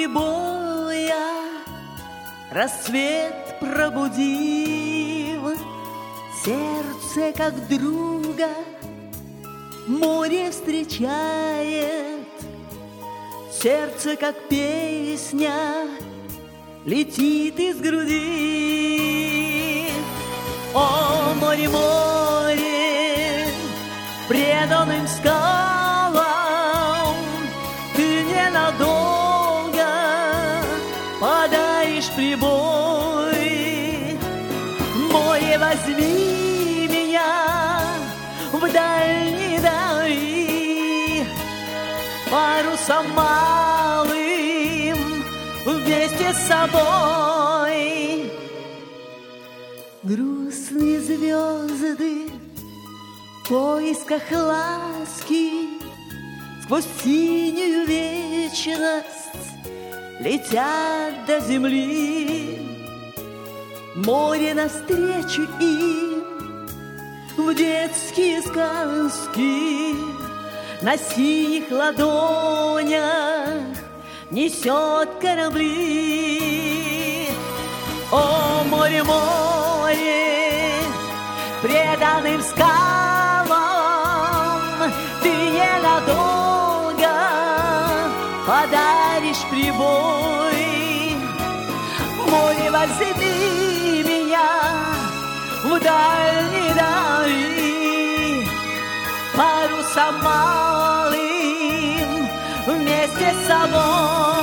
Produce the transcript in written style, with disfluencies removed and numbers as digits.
прибоя рассвет пробудил, сердце как друга море встречает, сердце как песня летит из груди. О, море, море, преданным скалам ты ненадолго подаришь прибой. Море, возьми меня в дальние дали, парусом малым вместе с собой. Грустные звезды в поисках ласки сквозь синюю вечность летят до земли. Море навстречу им в детские сказки на синих ладонях несет корабли. О, море, море, преданным скалам ты ненадолго подаришь прибой. Море, возьми меня в дальние дали, парусом малым вместе с собой.